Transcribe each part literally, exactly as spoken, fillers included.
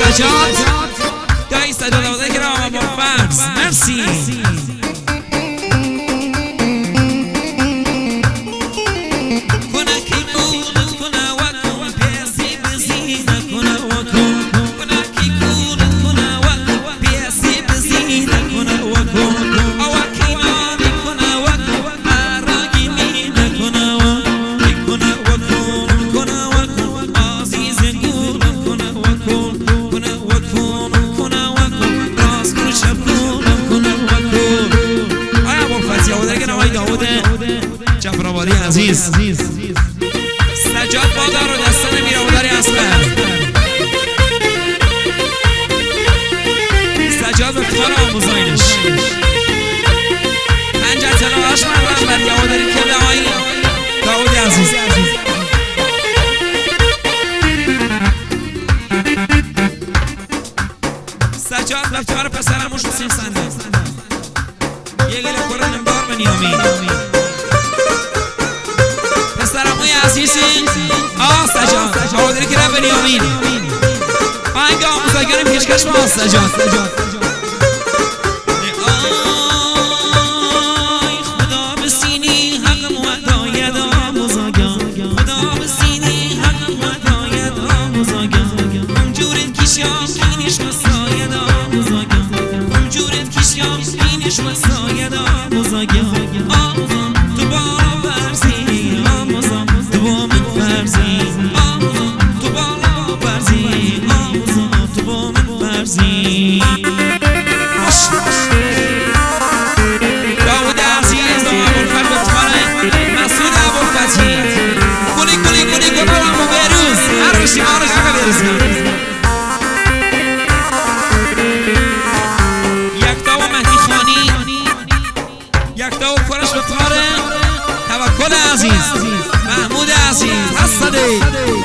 سجاد دایی سجاد آوازه که را با فرز مرسی جعفرآبادی عزیز سجاد بادار و دستان میرآبادی اصغر سجاد به افتخار آموزاینش پنجه تلاش من بر یهوداری که دعایی داودی عزیز سجاد به افتخار پسرموش حسین سنده یه گل کرد نمدار بنیامین پسرموی عزیزی آه سجاد آودری که رب بنیامین آهنگ آموزاگرم پیشکش با سجاد خدا بسینی حق مهداید آموزاگر خدا بسینی حق مهداید آموزاگر همجورت کشیام اینش مساید آموزاگر همجورت کشیام اینش مساید آموزاگر آموزم تو بالا برزی آموزم تو با من فرزی آموزم تو بالا برزی آموزم تو با من فرزی داود عزیز و ابوالفضل بطمانه مسعود ابوالفتحی گلی گلی گلی گلی و بیروز هر روشی ما رو شکل بیروز یکتا و مهدی خانی یکتا و کرش بطمانه توکل عزیز محمود عزیز حسدی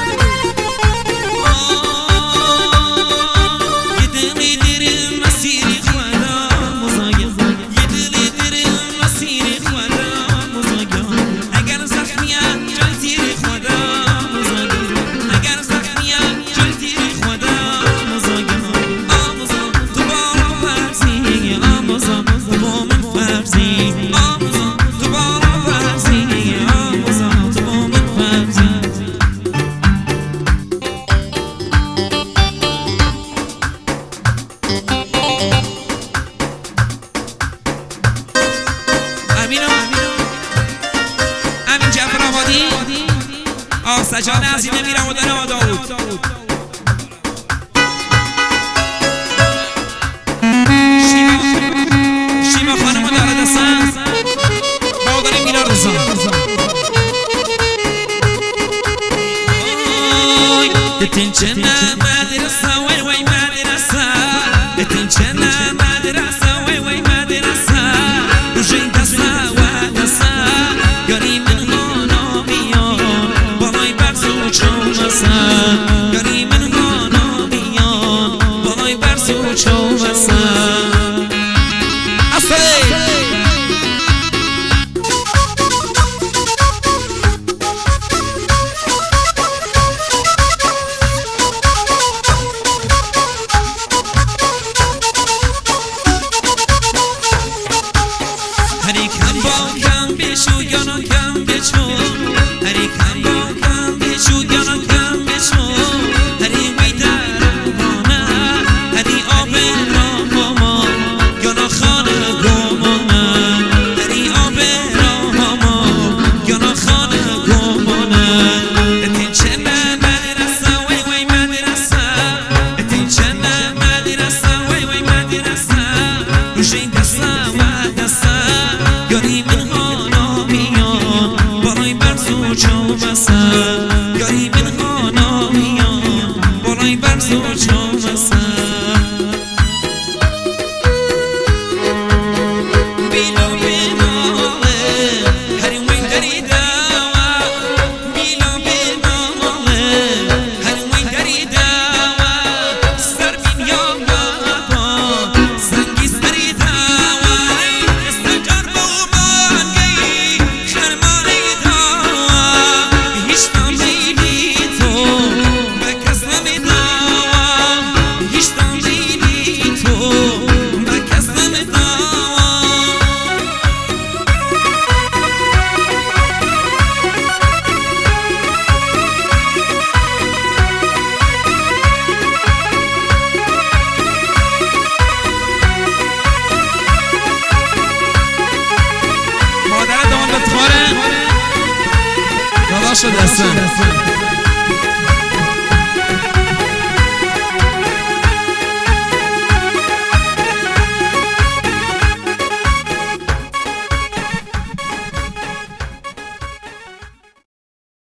امین جعفرآبادی آه سجاد عزیز میرآبادی و داود شیما شیما خانم داره دستن باوداری میرار رزا اتنچنه مدرسه وی وی مدرسه اتنچنه مدرسه وی وی مدرسه روشین دسته و دسته گری من هانا بیان بالای برز و چومسه گری من هانا بیان بالای برز و چومسه اصلی هری کم با کم بشو یانا کم بچو هری کم با کم بشو یانا کم بچو باشد اصلا